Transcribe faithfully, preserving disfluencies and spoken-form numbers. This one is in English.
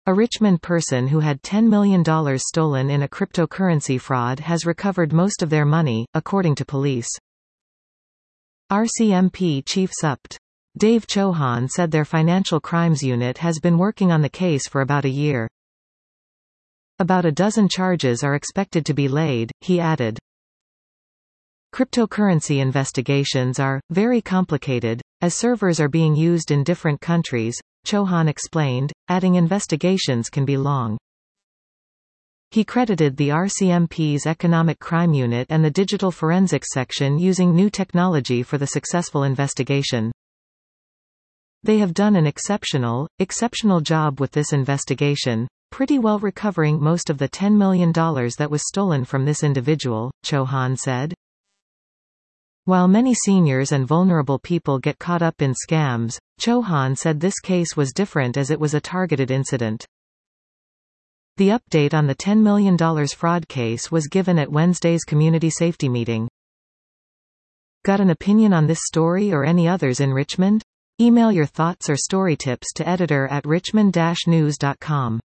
A Richmond person who had ten million dollars stolen in a cryptocurrency fraud has recovered most of their money, according to police. R C M P Chief S U P T. Dave Chauhan said their Financial Crimes Unit has been working on the case for about a year. About a dozen charges are expected to be laid, he added. Cryptocurrency investigations are very complicated, as servers are being used in different countries, Chauhan explained, adding investigations can be long. He credited the R C M P's Economic Crime Unit and the Digital Forensics Section using new technology for the successful investigation. They have done an exceptional, exceptional job with this investigation, pretty well recovering most of the ten million dollars that was stolen from this individual, Chauhan said. While many seniors and vulnerable people get caught up in scams, Chauhan said this case was different as it was a targeted incident. The update on the ten million dollars fraud case was given at Wednesday's community safety meeting. Got an opinion on this story or any others in Richmond? Email your thoughts or story tips to editor at richmond dash news dot com.